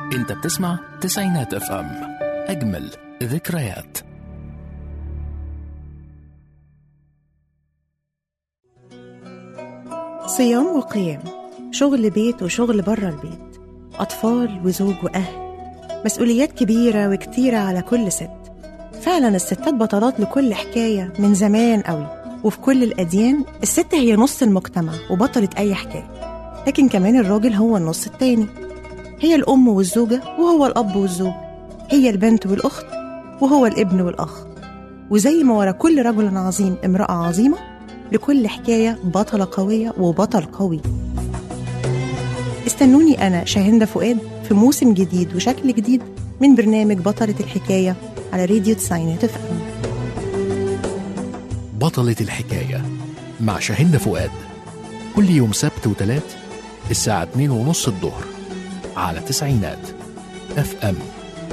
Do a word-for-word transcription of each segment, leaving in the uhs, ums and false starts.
انت بتسمع تسعينات اف ام، اجمل ذكريات. صيام وقيام، شغل بيت وشغل برا البيت، أطفال وزوج وأهل، مسؤوليات كبيرة وكتيرة على كل ست. فعلا الستات بطلات لكل حكاية من زمان قوي، وفي كل الأديان الست هي نص المجتمع وبطلة أي حكاية. لكن كمان الراجل هو النص التاني، هي الأم والزوجة وهو الأب والزوج، هي البنت والأخت وهو الابن والأخ. وزي ما ورا كل رجل عظيم امرأة عظيمة، لكل حكاية بطلة قوية وبطل قوي. استنوني أنا شاهندة فؤاد في موسم جديد وشكل جديد من برنامج بطلة الحكاية على راديو تسعينات اف ام. بطلة الحكاية مع شاهندة فؤاد، كل يوم سبت وتلات الساعة اتنين ونص الظهر على تسعينات اف ام.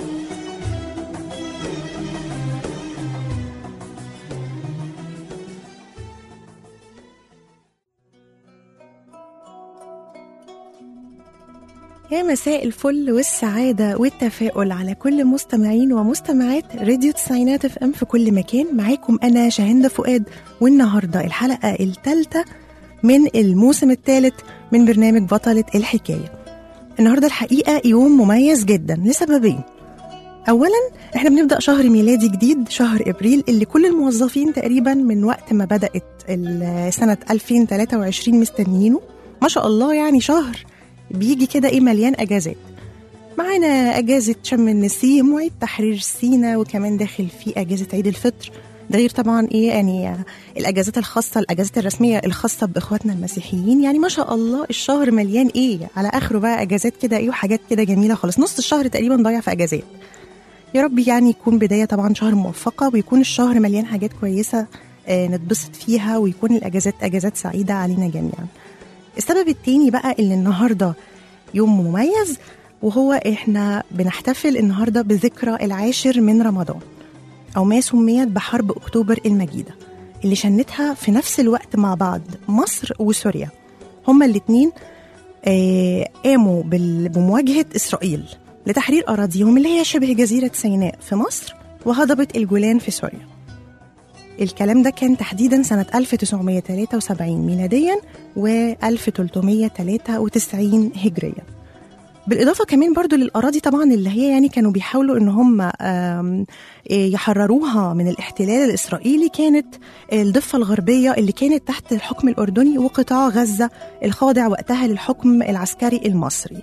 يا مساء الفل والسعادة والتفاؤل على كل مستمعين ومستمعات راديو تسعينات اف ام في كل مكان. معاكم أنا شاهندة فؤاد، والنهاردة الحلقة الثالثة من الموسم الثالث من برنامج بطلة الحكاية. النهاردة الحقيقة يوم مميز جدا لسببين. أولا احنا بنبدأ شهر ميلادي جديد، شهر إبريل، اللي كل الموظفين تقريبا من وقت ما بدأت سنة ألفين وثلاثة وعشرين مستنيينه. ما شاء الله، يعني شهر بيجي كده ايه مليان اجازات. معانا اجازه شم النسيم وعيد تحرير سينا، وكمان داخل فيه اجازه عيد الفطر. ده غير طبعا ايه يعني الاجازات الخاصه، الاجازات الرسميه الخاصه باخواتنا المسيحيين. يعني ما شاء الله الشهر مليان ايه على اخره بقى اجازات كده ايه وحاجات كده جميله خالص. نص الشهر تقريبا ضايع في اجازات. يا رب يعني يكون بدايه طبعا شهر موفقه، ويكون الشهر مليان حاجات كويسه آه نتبسط فيها، ويكون الاجازات اجازات سعيده علينا جميعا. السبب التاني بقى اللي النهاردة يوم مميز، وهو إحنا بنحتفل النهاردة بذكرى العاشر من رمضان، أو ما سميت بحرب أكتوبر المجيدة، اللي شنتها في نفس الوقت مع بعض مصر وسوريا. هما الاتنين آه قاموا بمواجهة إسرائيل لتحرير أراضيهم اللي هي شبه جزيرة سيناء في مصر، وهضبة الجولان في سوريا. الكلام ده كان تحديدا سنة ألف وتسعمية وتلاتة وسبعين ميلاديا و ألف وتلتمية وتلاتة وتسعين هجريا. بالإضافة كمان برضو للأراضي طبعا اللي هي يعني كانوا بيحاولوا إن هم يحرروها من الاحتلال الإسرائيلي، كانت الضفة الغربية اللي كانت تحت الحكم الأردني، وقطاع غزة الخاضع وقتها للحكم العسكري المصري.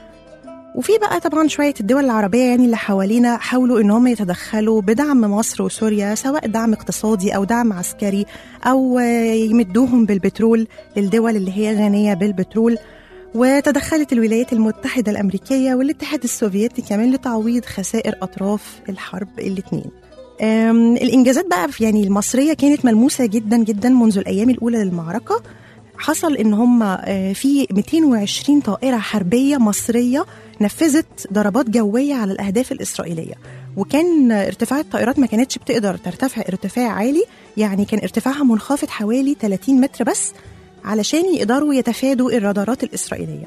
وفي بقى طبعا شوية الدول العربية يعني اللي حوالينا حاولوا إن هم يتدخلوا بدعم مصر وسوريا، سواء دعم اقتصادي أو دعم عسكري، أو يمدوهم بالبترول للدول اللي هي غنية بالبترول. وتدخلت الولايات المتحدة الأمريكية والاتحاد السوفيتي كمان لتعويض خسائر أطراف الحرب الاثنين. الإنجازات بقى يعني المصرية كانت ملموسة جدا جدا منذ الأيام الأولى للمعركة. حصل إن هم في مئتين وعشرين طائرة حربية مصرية نفذت ضربات جوية على الأهداف الإسرائيلية، وكان ارتفاع الطائرات ما كانتش بتقدر ترتفع ارتفاع عالي، يعني كان ارتفاعها منخفض حوالي ثلاثين متر بس، علشان يقدروا يتفادوا الرادارات الإسرائيلية.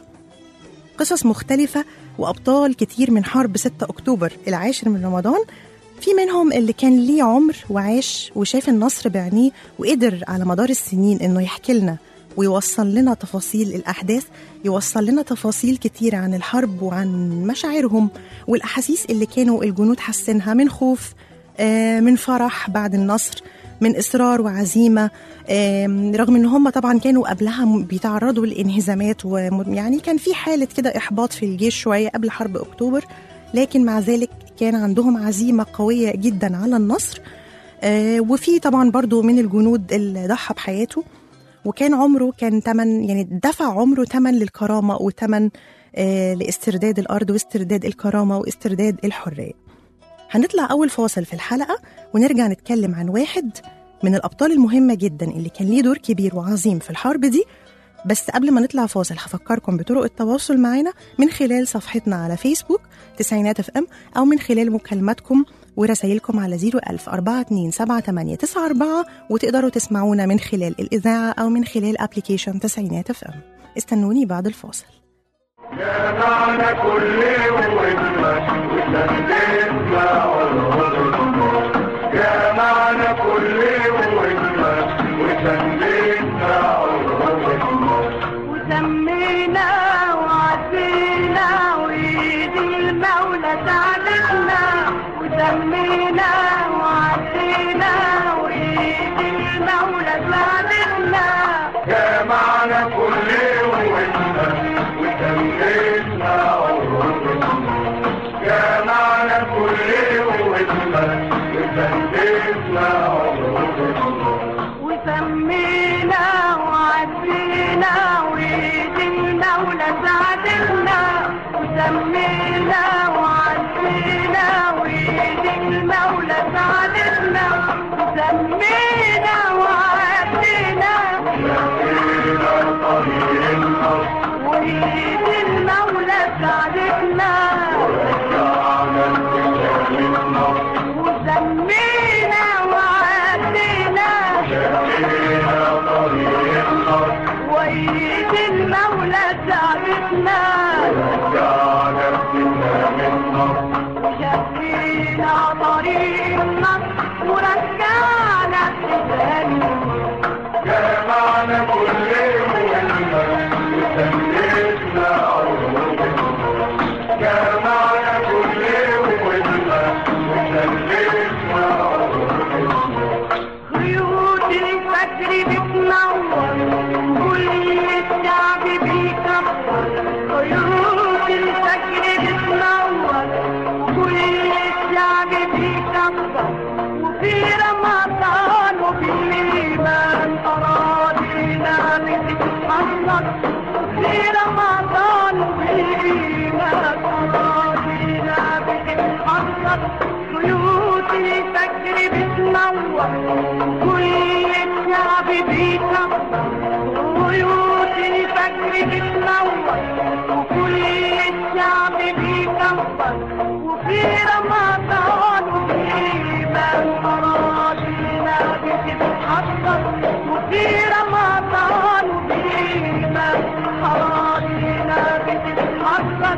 قصص مختلفة وأبطال كتير من حرب ستة أكتوبر العاشر من رمضان، في منهم اللي كان ليه عمر وعاش وشاف النصر بعينيه، وقدر على مدار السنين إنه يحكي لنا ويوصل لنا تفاصيل الأحداث، يوصل لنا تفاصيل كتير عن الحرب وعن مشاعرهم والأحاسيس اللي كانوا الجنود حاسينها، من خوف، من فرح بعد النصر، من إصرار وعزيمة، رغم إن هم طبعا كانوا قبلها بيتعرضوا للانهزامات، ويعني كان في حالة كده إحباط في الجيش شوية قبل حرب أكتوبر، لكن مع ذلك كان عندهم عزيمة قوية جدا على النصر. وفي طبعا برضو من الجنود اللي ضحى بحياته، وكان عمره كان تمن، يعني دفع عمره تمن للكرامة وتمن آه لاسترداد الأرض واسترداد الكرامة واسترداد الحرية. هنطلع أول فاصل في الحلقة ونرجع نتكلم عن واحد من الأبطال المهمة جدا اللي كان ليه دور كبير وعظيم في الحرب دي. بس قبل ما نطلع فاصل هفكركم بطرق التواصل معنا من خلال صفحتنا على فيسبوك تسعينات اف ام، أو من خلال مكالماتكم ورسائلكم على زيرو ألف أربعة اتنين سبعة تمانية تسعة أربعة، وتقدروا تسمعونا من خلال الإذاعة أو من خلال أبليكيشن تسعينات اف ام. استنوني بعد الفاصل. جمعنا كل وجبة وسلمنا عروضنا، جمعنا كل وجبة وسلمنا عروضنا، وسمينا وعدينا وإيد المولى ساعدتنا، وسمينا وعدينا وإيد المولى ساعدتنا، جمعنا كل وجبة وسلمنا عروضنا، جمعنا كل وجبة وسلمنا عروضنا، وسمينا وعدينا وإيد المولى ساعدتنا، وسمينا وعدينا وإيد المولى ساعدتنا، وسمينا وعدينا سلمنا طريق النصر وإيد المولى ساعدتنا، ورجعنا الكتاب النصر، وسمينا وعدينا سلمنا طريق النصر، وإيد المولى ساعدتنا، ورجعنا الكتاب النصر، وشفينا طريق النصر ورجعنا الحزام، جمعنا كل وجبة وسلمنا عروضنا، جمعنا كل وجبة وسلمنا عروضنا، خيوط الفجر بتنور كل الشعب بيكبر، خيوط الفجر بتنور كل الشعب بيكبر، وفي رمضان وبالإيمان أراضينا بتتحرك، في رمضان وبالإيمان أراضينا بتتحرك، خيوط الفجر بتنور كل الشعب بيكبر، خيوط الفجر بتنور وكل الشعب بيكبر، وفي رمضان وبالإيمان أراضينا بتتحرك، وفي رمضان وبالإيمان أراضينا بتتحرك،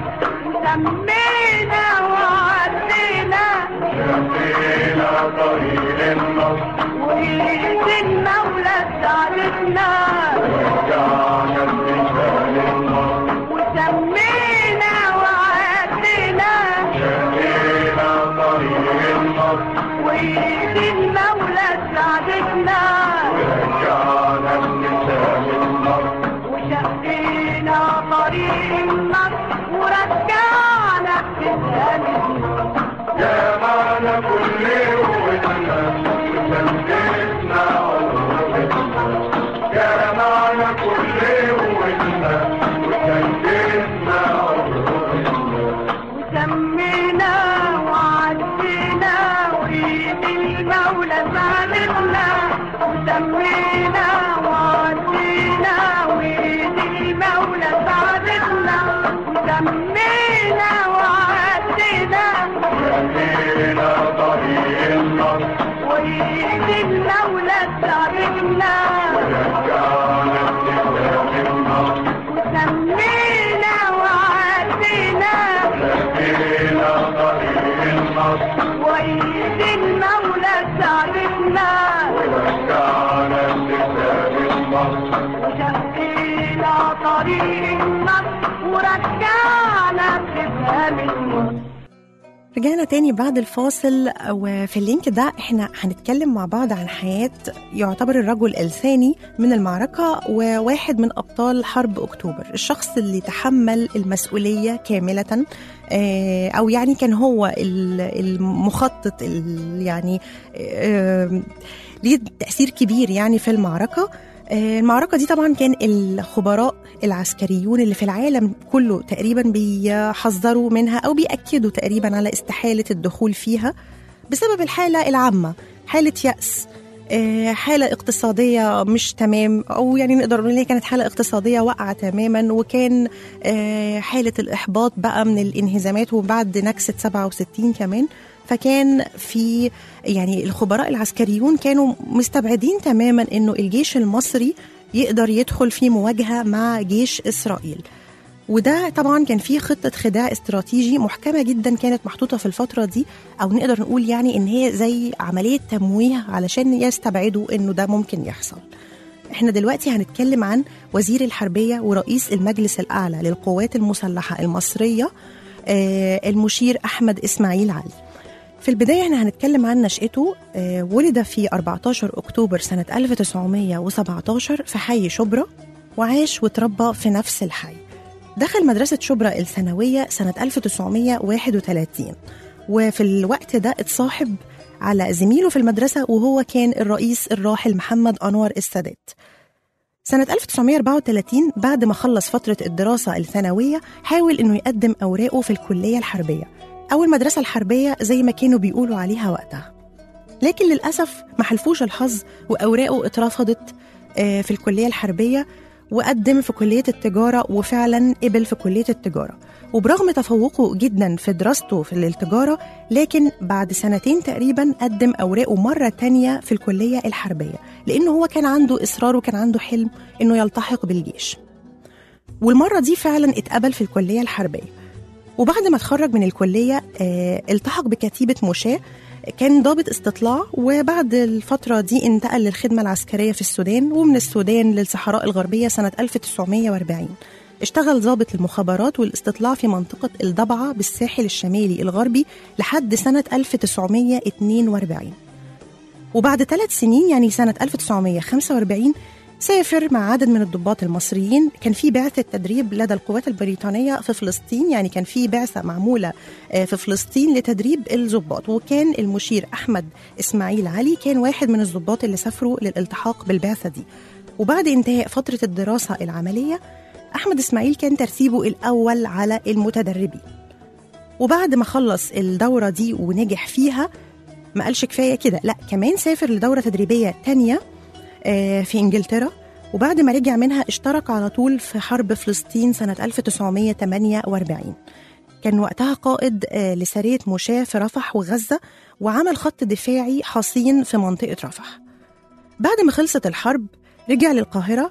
وسمينا وعدينا سلمنا طريق النصر، وإيد المولى ساعدتنا، ورجعنا الكتاب النصر، وسمينا وعدينا سلمنا طريق النصر، وإيد المولى ساعدتنا، ورجعنا الكتاب النصر، وشقينا طريق النصر ورجعنا الحزام، جمعنا كل وجبة وسلمنا عروضنا، جمعنا كل وجبة وسلمنا عروضنا، وسمينا وعدينا وإيد المولى ساعدتنا، وسمينا وعدينا وإيد المولى ساعدتنا، وسمينا وعدينا سلمنا طريق النصر، وإيد المولى ساعدتنا، ورجعنا الكتاب النصر، وسمينا وعدينا سلمنا طريق النصر، وإيد المولى ساعدتنا، ورجعنا الكتاب النصر، وشقينا طريق النصر ورجعنا الحزام النصر. رجعنا تاني بعد الفاصل، وفي اللينك ده احنا هنتكلم مع بعض عن حياة يعتبر الرجل الثاني من المعركة وواحد من أبطال حرب أكتوبر، الشخص اللي تحمل المسؤولية كاملة، أو يعني كان هو المخطط، يعني ليه تأثير كبير يعني في المعركة. المعركة دي طبعا كان الخبراء العسكريون اللي في العالم كله تقريبا بيحذروا منها أو بيأكدوا تقريبا على استحالة الدخول فيها بسبب الحالة العامة، حالة يأس، حالة اقتصادية مش تمام، أو يعني نقدر نقول كانت حالة اقتصادية واقعة تماما، وكان حالة الإحباط بقى من الانهزامات وبعد نكسة سبعة وستين كمان. فكان في يعني الخبراء العسكريون كانوا مستبعدين تماما إنه الجيش المصري يقدر يدخل في مواجهة مع جيش إسرائيل. وده طبعا كان فيه خطة خداع استراتيجي محكمة جدا كانت محطوطة في الفترة دي، أو نقدر نقول يعني إن هي زي عملية تمويه علشان يستبعدوا إنه ده ممكن يحصل. احنا دلوقتي هنتكلم عن وزير الحربية ورئيس المجلس الأعلى للقوات المسلحة المصرية آه المشير أحمد إسماعيل علي. في البداية احنا هنتكلم عن نشأته. آه ولد في أربعة عشر أكتوبر سنة ألف وتسعمية وسبعتاشر في حي شبرا، وعاش وتربى في نفس الحي. دخل مدرسة شبرا الثانوية سنة ألف وتسعمية وواحد وتلاتين، وفي الوقت ده اتصاحب على زميله في المدرسة وهو كان الرئيس الراحل محمد أنور السادات. سنة ألف وتسعمية وأربعة وتلاتين بعد ما خلص فترة الدراسة الثانوية حاول إنه يقدم أوراقه في الكلية الحربية أو المدرسة الحربية زي ما كانوا بيقولوا عليها وقتها، لكن للأسف ما حلفوش الحظ وأوراقه اترفضت في الكلية الحربية، وقدم في كلية التجارة وفعلا قبل في كلية التجارة. وبرغم تفوقه جدا في دراسته في التجارة، لكن بعد سنتين تقريبا قدم أوراقه مرة تانية في الكلية الحربية، لأنه هو كان عنده إصرار وكان عنده حلم إنه يلتحق بالجيش، والمرة دي فعلا اتقبل في الكلية الحربية. وبعد ما اتخرج من الكلية اه التحق بكتيبة مشاة، كان ضابط استطلاع، وبعد الفترة دي انتقل للخدمة العسكرية في السودان، ومن السودان للصحراء الغربية سنة ألف وتسعمية وأربعين. اشتغل ضابط المخابرات والاستطلاع في منطقة الضبعة بالساحل الشمالي الغربي لحد سنة ألف وتسعمية واتنين وأربعين. وبعد ثلاث سنين يعني سنة ألف وتسعمية وخمسة وأربعين سافر مع عدد من الضباط المصريين. كان في بعثة تدريب لدى القوات البريطانية في فلسطين، يعني كان في بعثة معمولة في فلسطين لتدريب الضباط، وكان المشير أحمد إسماعيل علي كان واحد من الضباط اللي سافروا للالتحاق بالبعثة دي. وبعد انتهاء فترة الدراسة العملية أحمد إسماعيل كان ترتيبه الأول على المتدربين. وبعد ما خلص الدورة دي ونجح فيها ما قالش كفاية كده، لا كمان سافر لدورة تدريبية تانية في إنجلترا، وبعد ما رجع منها اشترك على طول في حرب فلسطين سنة ألف وتسعمية وتمانية وأربعين. كان وقتها قائد لسرية مشاة في رفح وغزة، وعمل خط دفاعي حصين في منطقة رفح. بعد ما خلصت الحرب رجع للقاهرة،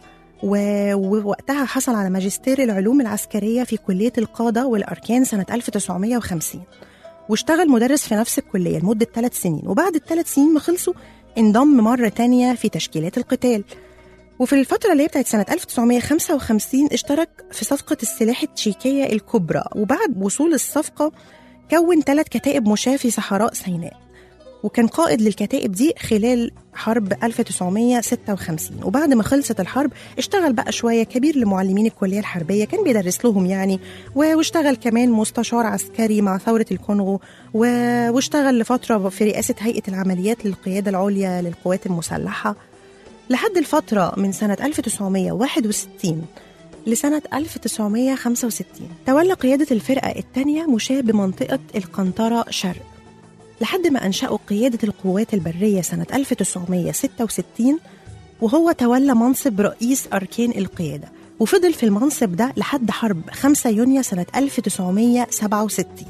ووقتها حصل على ماجستير العلوم العسكرية في كلية القادة والأركان سنة ألف وتسعمية وخمسين، واشتغل مدرس في نفس الكلية لمدة ثلاث سنين. وبعد الثلاث سنين ما خلصوا انضم مرة تانية في تشكيلات القتال. وفي الفترة اللي بتاعت سنة ألف وتسعمية وخمسة وخمسين اشترك في صفقة السلاح التشيكية الكبرى، وبعد وصول الصفقة كون ثلاث كتائب مشاة في صحراء سيناء، وكان قائد للكتائب دي خلال حرب ألف وتسعمية وستة وخمسين. وبعد ما خلصت الحرب اشتغل بقى شوية كبير لمعلمين الكلية الحربية، كان بيدرس لهم يعني، واشتغل كمان مستشار عسكري مع ثورة الكونغو، واشتغل لفترة في رئاسة هيئة العمليات للقيادة العليا للقوات المسلحة لحد الفترة من سنة ألف وتسعمية وواحد وستين لسنة ألف وتسعمية وخمسة وستين. تولى قيادة الفرقة الثانية مشاة بمنطقة القنطرة شرق لحد ما أنشأوا قيادة القوات البرية سنة ألف وتسعمية وستة وستين، وهو تولى منصب رئيس أركان القيادة، وفضل في المنصب ده لحد حرب خمسة يونيو سنة ألف وتسعمية وسبعة وستين.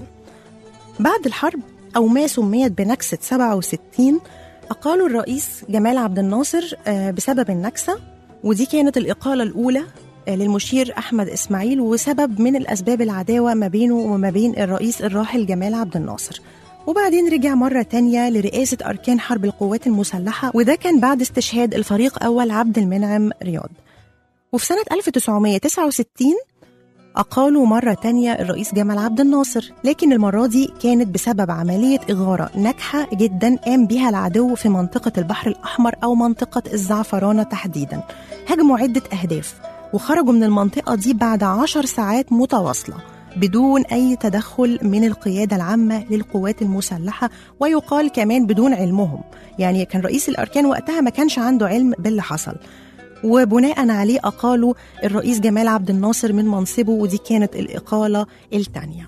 بعد الحرب أو ما سميت بنكسة سبعة وستين أقالوا الرئيس جمال عبد الناصر بسبب النكسة، ودي كانت الإقالة الأولى للمشير أحمد إسماعيل، وسبب من الأسباب العداوة ما بينه وما بين الرئيس الراحل جمال عبد الناصر. وبعدين رجع مرة تانية لرئاسة أركان حرب القوات المسلحة، وده كان بعد استشهاد الفريق أول عبد المنعم رياض. وفي سنة ألف وتسعمية وتسعة وستين أقالوا مرة تانية الرئيس جمال عبد الناصر، لكن المرة دي كانت بسبب عملية إغارة ناجحة جدا قام بها العدو في منطقة البحر الأحمر أو منطقة الزعفرانة تحديدا. هجموا عدة أهداف وخرجوا من المنطقة دي بعد عشر ساعات متواصلة بدون أي تدخل من القيادة العامة للقوات المسلحة، ويقال كمان بدون علمهم، يعني كان رئيس الأركان وقتها ما كانش عنده علم باللي حصل. وبناء عليه أقالوا الرئيس جمال عبد الناصر من منصبه، ودي كانت الإقالة الثانية.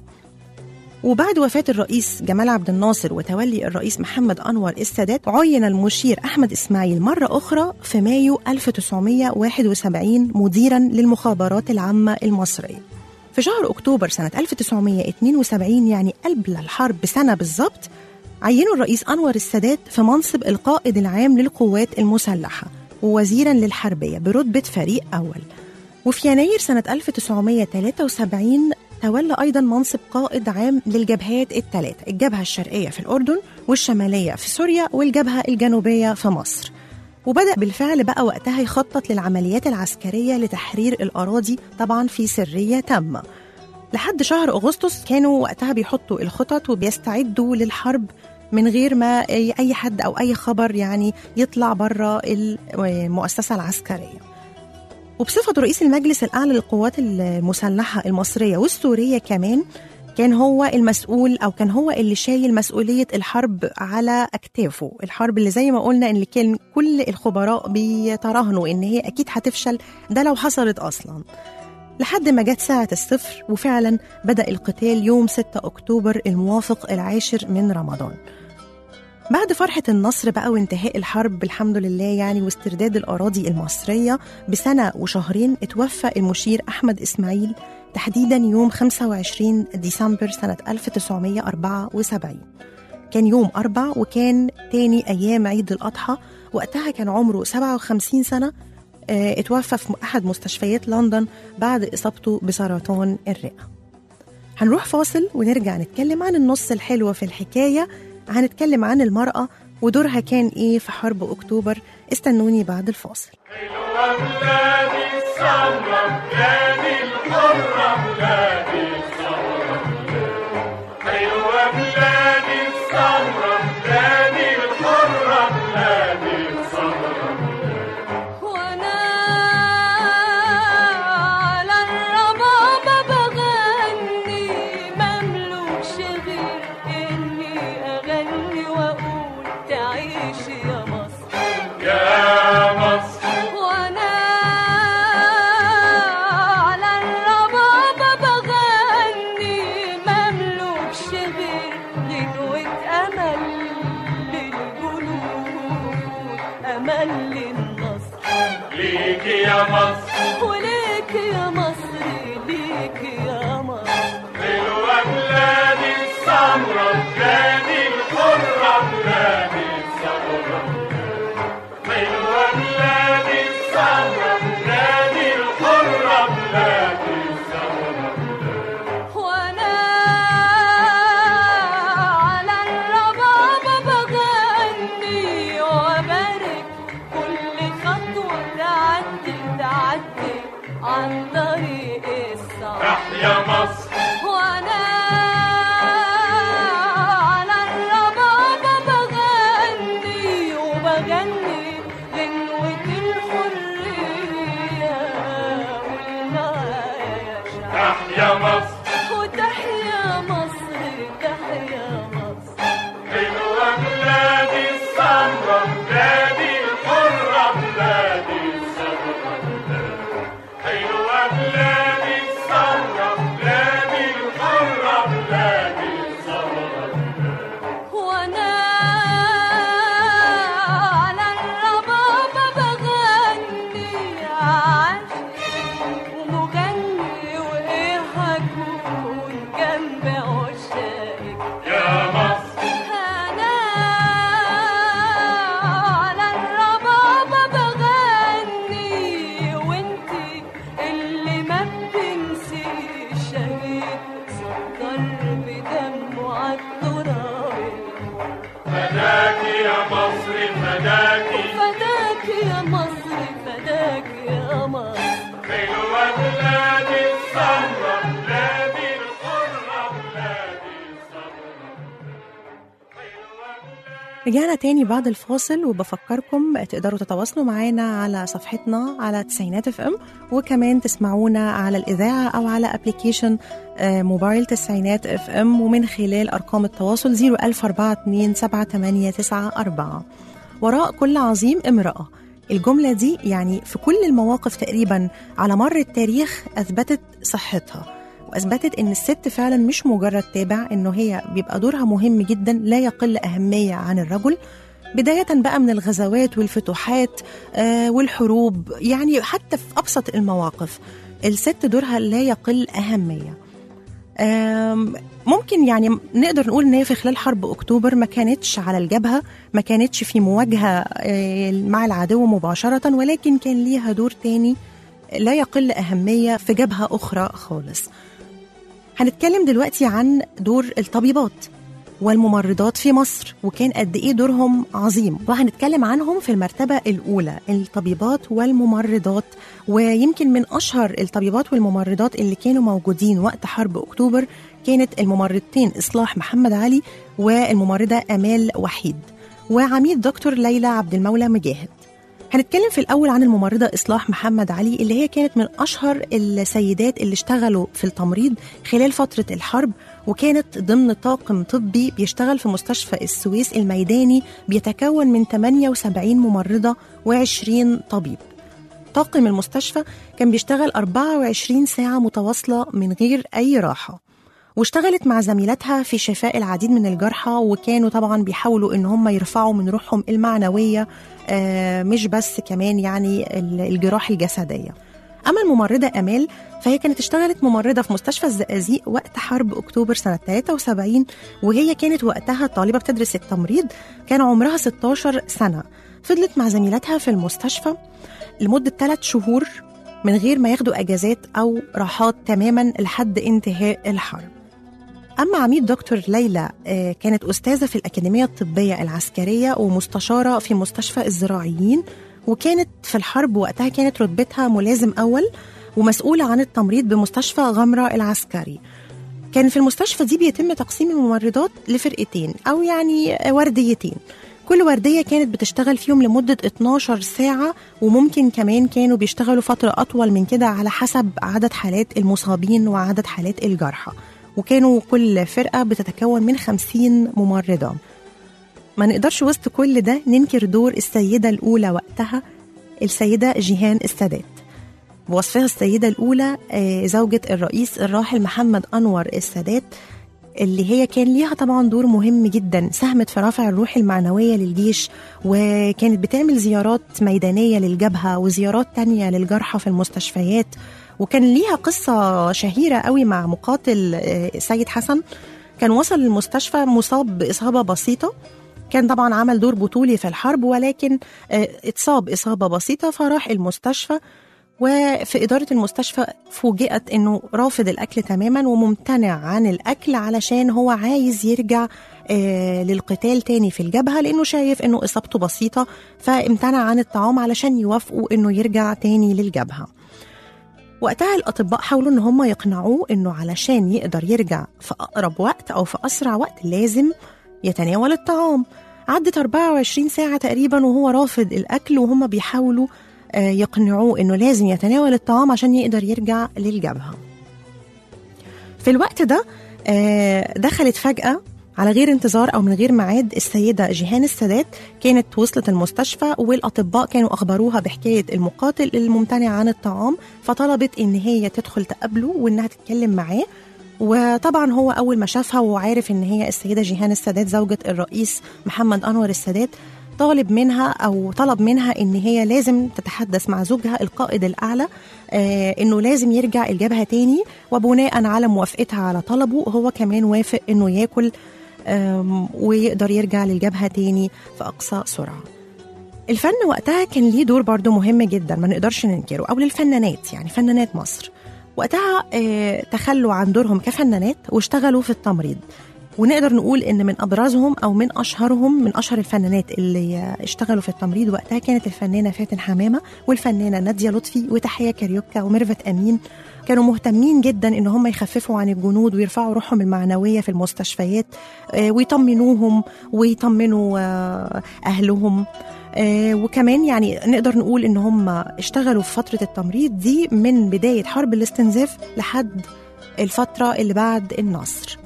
وبعد وفاة الرئيس جمال عبد الناصر وتولي الرئيس محمد أنور السادات، عين المشير أحمد إسماعيل مرة أخرى في مايو ألف وتسعمية وواحد وسبعين مديراً للمخابرات العامة المصرية. في شهر أكتوبر سنة ألف وتسعمية واتنين وسبعين، يعني قبل الحرب بسنة بالضبط، عينوا الرئيس أنور السادات في منصب القائد العام للقوات المسلحة ووزيراً للحربية برتبة فريق أول. وفي يناير سنة ألف وتسعمائة وثلاثة وسبعين تولى أيضا منصب قائد عام للجبهات الثلاثة، الجبهة الشرقية في الأردن والشمالية في سوريا والجبهة الجنوبية في مصر. وبدأ بالفعل بقى وقتها يخطط للعمليات العسكرية لتحرير الأراضي، طبعا في سرية تامة. لحد شهر أغسطس كانوا وقتها بيحطوا الخطط وبيستعدوا للحرب من غير ما أي حد أو أي خبر يعني يطلع بره المؤسسة العسكرية. وبصفة رئيس المجلس الأعلى للقوات المسلحة المصرية والسورية كمان كان هو المسؤول أو كان هو اللي شايل مسؤولية الحرب على أكتافه، الحرب اللي زي ما قلنا إن كان كل الخبراء بيتراهنوا إن هي أكيد هتفشل، ده لو حصلت أصلاً. لحد ما جت ساعة الصفر وفعلاً بدأ القتال يوم ستة أكتوبر الموافق العاشر من رمضان. بعد فرحة النصر بقى وانتهاء الحرب الحمد لله يعني واسترداد الأراضي المصرية بسنة وشهرين، اتوفى المشير أحمد إسماعيل تحديداً يوم خمسة وعشرين ديسمبر سنة ألف وتسعمائة وأربعة وسبعين. كان يوم أربع وكان تاني أيام عيد الأضحى. وقتها كان عمره سبعة وخمسين سنة. اه اتوفى في أحد مستشفيات لندن بعد إصابته بسرطان الرئة. هنروح فاصل ونرجع نتكلم عن النص الحلو في الحكاية. هنتكلم عن المرأة ودورها كان إيه في حرب أكتوبر. استنوني بعد الفاصل. حلوة بلادي السمرة بلادي الحرة بلادي السمرة، حلوة بلادي السمرة بلادي الحرة بلادي السمرة. وانا على الربابة بغني مملوكش غير اني اغني واقول تعيش يا مصر يا مصر. وانا على الربابة بغني مملوكش غير غنوة امل للجنود، امل للنصر ليكي يا مصر وليك يا مصر، ليك يا مصر. حلوة بلادي السمرة بلادي الحرة بلادي السمرة، حلوة بلادي السمرة بلادي الحرة بلادي السمرة. وانا على الربابة بغني وبارك كل خطوة تعدي تعدي عن طريق الصعب. تحيا مصر. وانا على الربابة بغني وبغني غنوة الحرية والمعايا شعب. تحيا مصر. وتحيا مصر تحيا مصر. حلوة بلادي السمرة بلادي الحرة بلادي السمرة، حلوة بلادي السمرة بلادي الحرة بلادي السمرة. وانا على الربابة بغني عاشق ومغني وايه هكون جنب عشاقك يا مصر. انا على الربابة بغني وانتي اللي ما بتنسيش شهيد سكر بدمه عالتراب. فداكي يا مصر فداكي، فداك يا مصر فداك يا مصر. حلوة بلادي السمرة بلادي الحرة بلادي السمرة، حلوة بلادي. رجعنا تاني بعد الفاصل وبفكركم تقدروا تتواصلوا معانا على صفحتنا على تسعينات اف ام، وكمان تسمعونا على الإذاعة أو على أبليكيشن موبايل تسعينات اف ام، ومن خلال أرقام التواصل صفر ألف أربعة اثنين سبعة ثمانية تسعة أربعة. وراء كل عظيم امرأة، الجملة دي يعني في كل المواقف تقريبا على مر التاريخ أثبتت صحتها، وأثبتت إن الست فعلا مش مجرد تابع، إنه هي بيبقى دورها مهم جدا لا يقل أهمية عن الرجل، بداية بقى من الغزوات والفتوحات آه والحروب، يعني حتى في أبسط المواقف الست دورها لا يقل أهمية. ممكن يعني نقدر نقول إن هي في خلال حرب أكتوبر ما كانتش على الجبهة، ما كانتش في مواجهة مع العدو مباشرة، ولكن كان ليها دور تاني لا يقل أهمية في جبهة أخرى خالص. هنتكلم دلوقتي عن دور الطبيبات والممرضات في مصر، وكان قد إيه دورهم عظيم، وهنتكلم عنهم في المرتبة الأولى الطبيبات والممرضات. ويمكن من أشهر الطبيبات والممرضات اللي كانوا موجودين وقت حرب أكتوبر كانت الممرضتين إصلاح محمد علي والممرضة أمال وحيد وعميد دكتور ليلى عبد المولى مجاهد. هنتكلم في الأول عن الممرضة إصلاح محمد علي اللي هي كانت من أشهر السيدات اللي اشتغلوا في التمريض خلال فترة الحرب، وكانت ضمن طاقم طبي بيشتغل في مستشفى السويس الميداني بيتكون من ثمانية وسبعين ممرضة وعشرين طبيب. طاقم المستشفى كان بيشتغل أربعة وعشرين ساعة متواصلة من غير أي راحة، واشتغلت مع زميلاتها في شفاء العديد من الجرحى، وكانوا طبعا بيحاولوا ان هم يرفعوا من روحهم المعنوية آه مش بس كمان يعني الجراح الجسدية. أما الممرضة أمال فهي كانت اشتغلت ممرضة في مستشفى الزقازيق وقت حرب أكتوبر سنة ثلاثة وسبعين، وهي كانت وقتها طالبة بتدرس التمريض، كان عمرها ستاشر سنة. فضلت مع زميلاتها في المستشفى لمدة ثلاث شهور من غير ما ياخدوا أجازات أو راحات تماما لحد انتهاء الحرب. أما عميد دكتور ليلى كانت أستاذة في الأكاديمية الطبية العسكرية ومستشارة في مستشفى الزراعيين، وكانت في الحرب وقتها كانت رتبتها ملازم أول ومسؤولة عن التمريض بمستشفى غمرة العسكري. كان في المستشفى دي بيتم تقسيم الممرضات لفرقتين أو يعني ورديتين، كل وردية كانت بتشتغل فيهم لمدة اتناشر ساعة، وممكن كمان كانوا بيشتغلوا فترة أطول من كده على حسب عدد حالات المصابين وعدد حالات الجرحى، وكانوا كل فرقة بتتكون من خمسين ممرضة. ما نقدرش وسط كل ده ننكر دور السيدة الأولى وقتها، السيدة جيهان السادات. بوصفها السيدة الأولى زوجة الرئيس الراحل محمد أنور السادات، اللي هي كان ليها طبعا دور مهم جدا، ساهمت في رفع الروح المعنوية للجيش، وكانت بتعمل زيارات ميدانية للجبهة وزيارات تانية للجرحى في المستشفيات. وكان ليها قصة شهيرة قوي مع مقاتل سيد حسن، كان وصل المستشفى مصاب بإصابة بسيطة، كان طبعا عمل دور بطولي في الحرب، ولكن اتصاب إصابة بسيطة فراح المستشفى، وفي إدارة المستشفى فوجئت إنه رافض الأكل تماما وممتنع عن الأكل علشان هو عايز يرجع آه للقتال تاني في الجبهة، لأنه شايف إنه إصابته بسيطة، فامتنع عن الطعام علشان يوافقوا إنه يرجع تاني للجبهة. وقتها الأطباء حاولوا إن هم يقنعوه إنه علشان يقدر يرجع في أقرب وقت أو في أسرع وقت لازم يتناول الطعام. عدت أربعة وعشرين ساعة تقريبا وهو رافض الأكل، وهم بيحاولوا يقنعوه إنه لازم يتناول الطعام عشان يقدر يرجع للجبهة. في الوقت ده دخلت فجأة على غير انتظار أو من غير ميعاد السيدة جيهان السادات، كانت وصلت المستشفى والأطباء كانوا أخبروها بحكاية المقاتل الممتنع عن الطعام، فطلبت إن هي تدخل تقابله وإنها تتكلم معاه. وطبعا هو أول ما شافها وعارف إن هي السيدة جيهان السادات زوجة الرئيس محمد أنور السادات، طالب منها أو طلب منها إن هي لازم تتحدث مع زوجها القائد الأعلى آه إنه لازم يرجع الجبهة تاني، وبناء على موافقتها على طلبه هو كمان وافق إنه ياكل ويقدر يرجع للجبهة تاني في أقصى سرعة. الفن وقتها كان ليه دور برضو مهم جدا ما نقدرش ننكره، أو للفنانات يعني فنانات مصر وقتها آه تخلوا عن دورهم كفنانات واشتغلوا في التمريض. ونقدر نقول إن من أبرزهم أو من أشهرهم من أشهر الفنانات اللي اشتغلوا في التمريض وقتها كانت الفنانة فاتن حمامة والفنانة نادية لطفي وتحية كاريوكا وميرفت أمين. كانوا مهتمين جدا إن هم يخففوا عن الجنود ويرفعوا روحهم المعنوية في المستشفيات ويطمنوهم ويطمنوا أهلهم. وكمان يعني نقدر نقول إن هم اشتغلوا في فترة التمريض دي من بداية حرب الاستنزاف لحد الفترة اللي بعد النصر.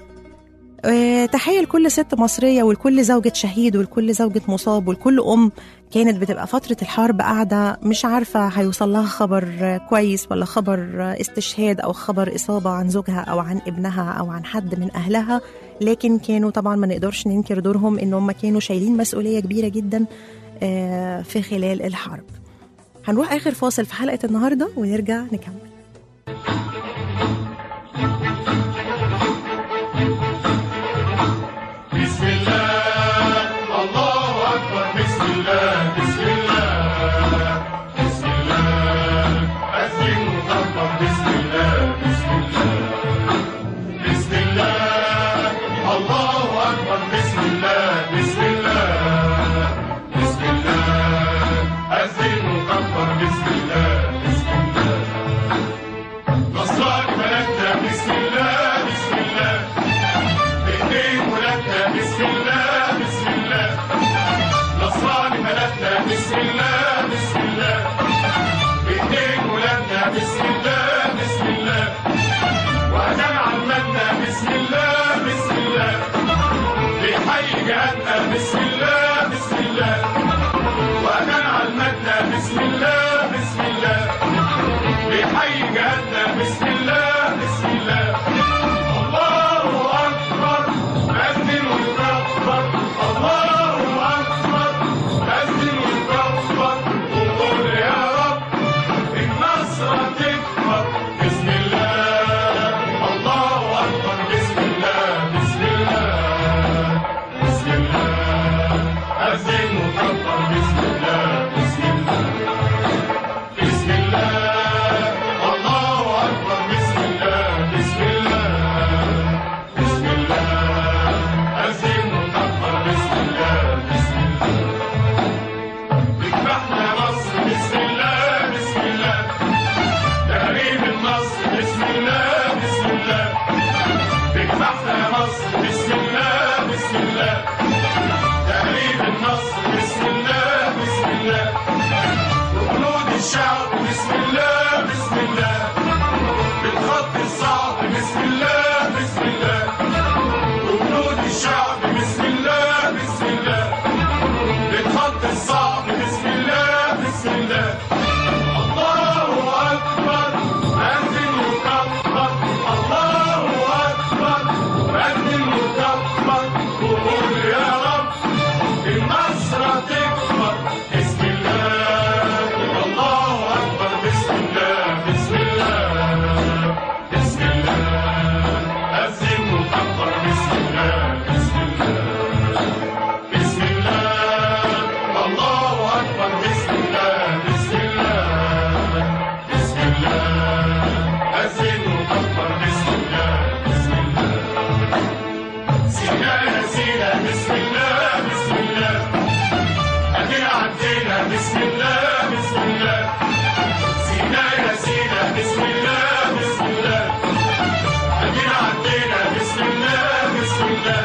تحية لكل ست مصرية ولكل زوجة شهيد ولكل زوجة مصاب ولكل أم كانت بتبقى فترة الحرب قاعدة مش عارفة هيوصل لها خبر كويس ولا خبر استشهاد أو خبر إصابة عن زوجها أو عن ابنها أو عن حد من أهلها، لكن كانوا طبعا ما نقدرش ننكر دورهم إن هم كانوا شايلين مسؤولية كبيرة جدا في خلال الحرب. هنروح آخر فاصل في حلقة النهاردة ونرجع نكمل. جهادنا بسم الله بسم الله، وأمان على المدنى بسم الله بسم الله، بيحيي جهادنا بسم الله بسم الله. الله أكبر أذن وكبر، الله أكبر أذن وكبر، وقول يا رب النصر تكبر بسم الله. الله أكبر بسم الله بسم الله بسم الله، أذن وكبر بسم الله بسم الله بسم الله. الله أكبر بسم الله بسم الله بسم الله، أذن وكبر بسم الله بسم الله. اذبحنا مصر بسم الله بسم الله، تهريب النصر بسم الله بسم الله. اذبحنا مصر بسم الله بسم الله، تهريب النصر بسم الله بسم الله. وجنود الشعب بسم الله بسم الله، بالخط الصعب بسم الله بسم الله. وجنود الشعب بسم الله بسم الله، بالخط الصعب بسم الله بسم الله. الله أكبر أذن وكبر، الله أكبر أذن وكبر، وقول يا رب النصر تكبر بسم الله. الله أكبر بسم الله بسم الله بسم الله، أذن وكبر بسم الله بسم الله بسم الله. الله أكبر بسم الله بسم الله بسم الله، أذن وكبر بسم الله بسم الله. سينا يا سينا بسم الله بسم الله، أدينا عدينا بسم الله بسم الله. سينا يا سينا بسم الله بسم الله، أدينا عدينا بسم الله بسم الله.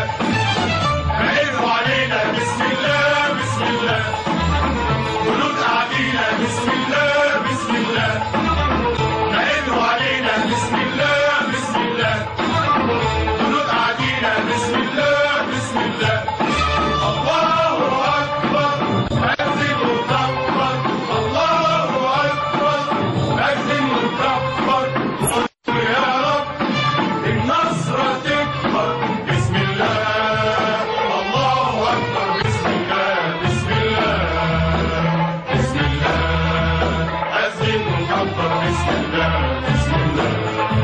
عيدوا علينا بسم الله بسم الله، جنود قاعدينا بسم الله بسم الله. عيدوا علينا بسم الله بسم الله، جنود قاعدينا بسم الله بسم الله. الله أكبر أذن وكبر، الله أكبر أذن وكبر، قل يا رب النصر تكبر بسم الله. الله أكبر بسم الله بسم الله بسم الله، أذن وكبر بسم الله بسم الله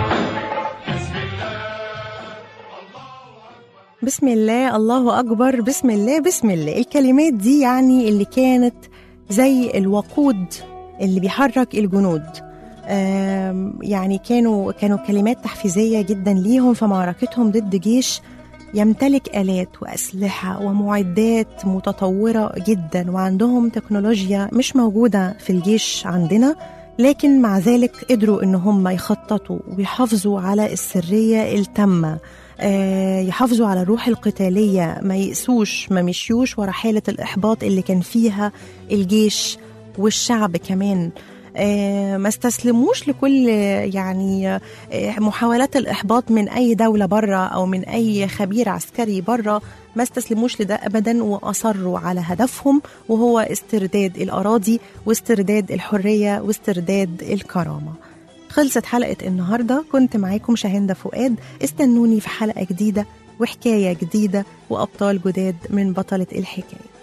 بسم الله. بسم الله الله أكبر بسم الله بسم الله. الكلمات دي يعني اللي كانت زي الوقود اللي بيحرك الجنود. آم، يعني كانوا كانوا كلمات تحفيزية جدا ليهم في معركتهم ضد جيش يمتلك آلات وأسلحة ومعدات متطورة جدا، وعندهم تكنولوجيا مش موجودة في الجيش عندنا، لكن مع ذلك قدروا إن هم يخططوا ويحافظوا على السرية التامة، آه، يحافظوا على الروح القتالية، ما يقسوش ما مشيوش ورا حالة الإحباط اللي كان فيها الجيش والشعب كمان. آه، ما استسلموش لكل يعني آه، محاولات الإحباط من أي دولة برة أو من أي خبير عسكري برة، ما استسلموش لده أبدا، وأصروا على هدفهم، وهو استرداد الأراضي واسترداد الحرية واسترداد الكرامة. خلصت حلقة النهاردة، كنت معاكم شاهندة فؤاد. استنوني في حلقة جديدة وحكاية جديدة وأبطال جداد من بطلة الحكاية.